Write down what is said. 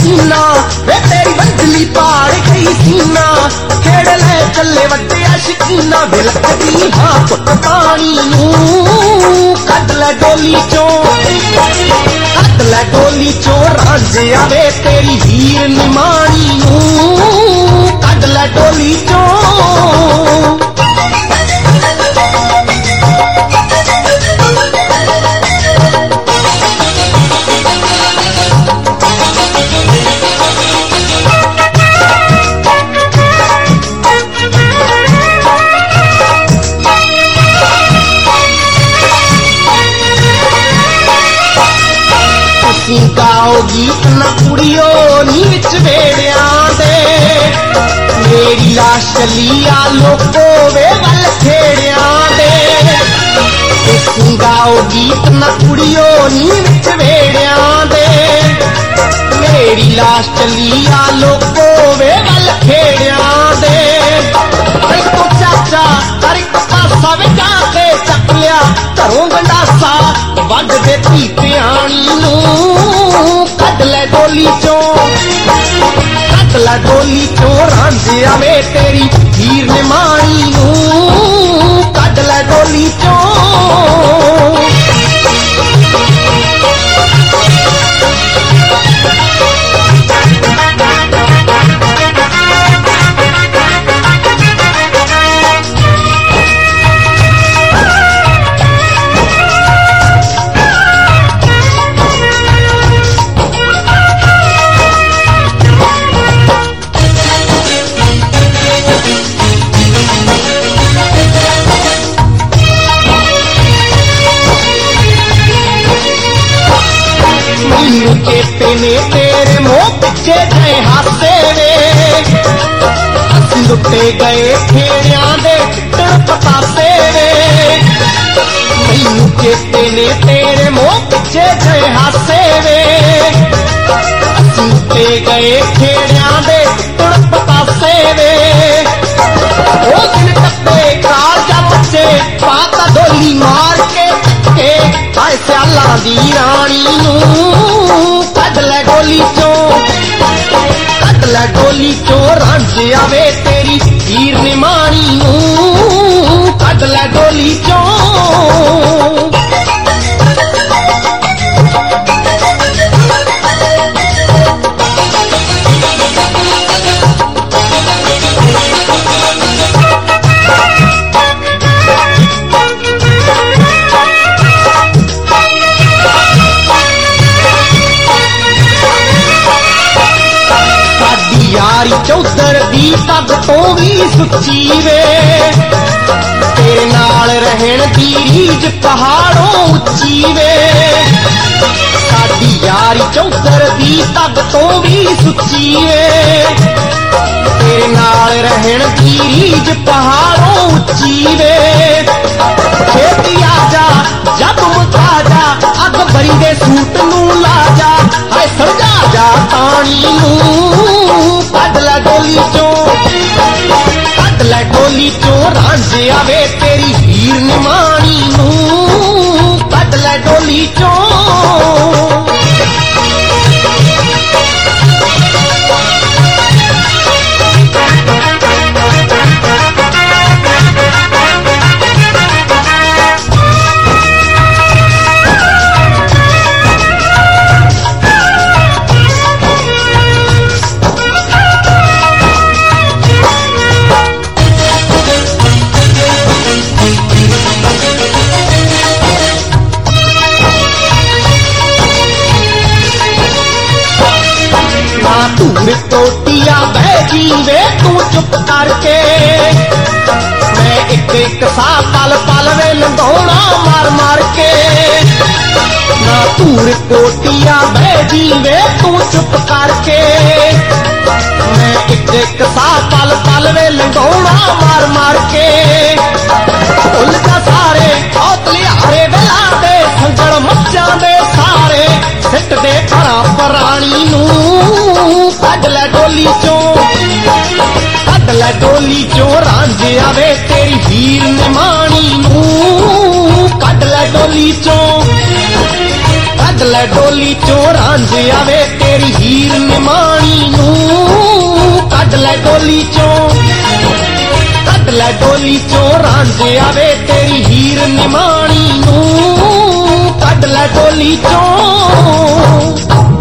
सीना वे तेरी बंदली पाड़ गई सीना खेड़ ले चले वड्डे शकीना वे लगदी हां पुट पानी नूं कद ले डोली चो कद ले डोली चो रांझिया वे तेरी हीर निमाणी नूं कद ले डोली चो गाओ गीत न कुड़ियो नी विच वेड़िया दे मेरी लाश चली आ लोको वे वल खेड़िया दे गाओ गीत न कुड़ियो नी विच वेड़िया दे मेरी लाश चली आ लोको वे वल खेड़िया दे तो चाचा हर एक पासा वे जाके चक लिया घरों गंडासा वड दे धी प्याणी नूं कद ले डोली चो कद ले डोली चो रांझिया वे तेरी हीर निमाणी नूं कद ले डोली चो ने तेरे मुंह पिछे गए हासे वे असीं लुटे गए खेड़िया दे पतासे वे मैनू चेते ने तेरे मुंह पिछे गए हासे वे असीं लुटे गए खेड़िया दे पतासे वे ओ दिन टप्पे काल जा बच्चे पाता डोली मार के हाय स्याला दी रानी नूं कद ले डोली चो कद ले डोली चो रांझिया वे तेरी हीर निमाणी नूं कद ले डोली चो चौधर दी पग तो भी सुची वे तेरे नाल रहन दी रीझ पहाड़ों उच्ची वे साडी यारी चौधर दी पग तो भी सुची वे तेरे नाल रहन दी रीझ पहाड़ों उच्ची वे छेती आजा जब मुका जा अग बरी दे सूट नूं ला जा हाय सड़जा जा पानी नूं कद ले डोली चो कद ले डोली चो रांझिया वे तेरी हीर निमाणी नूं कद ले डोली चो टोटिया बहजी वे तू चुप करके मैं एक सा पल पल वे लंघोना मार मार के ना तूर टोटिया बहजी वे तू चुप करके मैं एक सा पल पल वे लंघोना मार मार के उलटा सारे औतलियारे वेला दे संगल मच्छां दे सारे सिट दे भरा पराणी नूं कद ले डोली चो कद ले डोली चो रांझिया वे तेरी हीर निमाणी नूं कद ले डोली चो कद ਲੈ ਡੋਲੀ ਚੋਂ ਰਾਂਝੇ ਆਵੇ ਤੇਰੀ ਹੀਰ ਨਿਮਾਣੀ ਨੂੰ ਕੱਢ ਲੈ ਡੋਲੀ ਚੋਂ ਕੱਢ ਲੈ ਡੋਲੀ ਚੋਂ ਰਾਂਝੇ ਆਵੇ ਤੇਰੀ ਹੀਰ ਨਿਮਾਣੀ ਨੂੰ ਕੱਢ ਲੈ ਡੋਲੀ ਚੋਂ